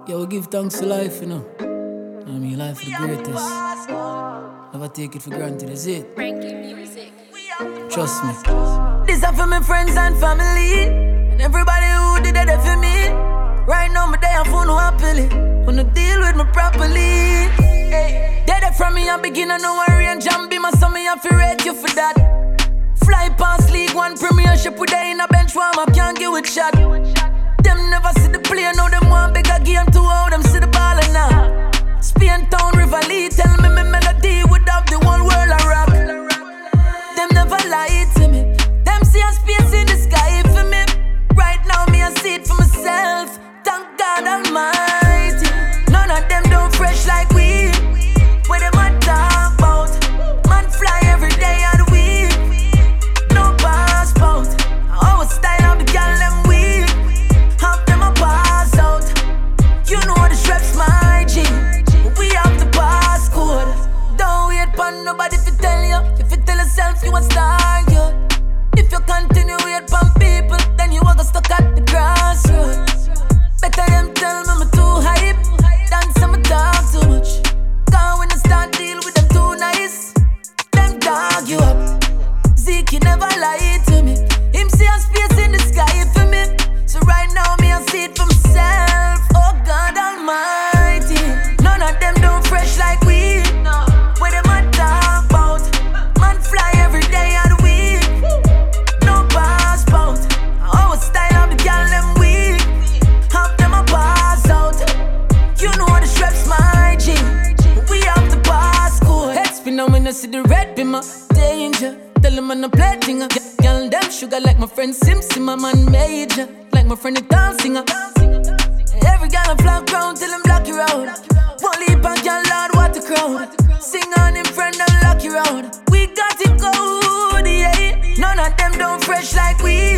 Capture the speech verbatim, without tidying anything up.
Yeah, we give thanks to life, you know. I mean, life is the greatest. Never take it for granted, is it? Trust me. This is for my friends and family, and everybody who did it for me. Right now, my day I'm phone happily. Wanna deal with me properly. Hey, they there from me, I begin, I no worry and jam be my son, me I feel rate you for that. Fly past League One Premiership with they in a bench warm up, can't get with shot. Them never see the play, now them want bigger game to how them see the ball and now. Spain Town, Rivali, tell me me melody would have the whole world a rock. Them never lie to me. Them see a space in the sky for me. Right now me I see it for myself. Thank God Almighty. None of them don't fresh like we. Where them a talk about? Man fly every day of the week. No passport. Our style of the girl them weak. Half them a pass out. You know the straps my G. We have the passcode. Don't wait for nobody to tell you. If you tell yourself you a star, yeah. If you continue wait for people, then you are gonna stuck at the crossroads. Better them tell me I'm too hype than some talk too much. Cause when I start deal with them too nice, them dog you up. Zeke, you never lie to me. Him see a space in the sky for me. So right now me I see it for myself. Oh God Almighty. None of them don't fresh like we. Where them a talk about? Man fly every day of the week. No passport. Our style of the girl them weak. Half them a pass out. You know the straps my G. We have the passcode. Head spin now when I see the red be my danger. Tell them I'm a play thinger. Girl them sugar like my friend Sim Sim, my man Major. Like my friend the dance singer. Every girl a flock round till them block you out. One leap and girl loud what the crowd. Sing on him friend and lock you out. We got it good, yeah. None of them don't fresh like we.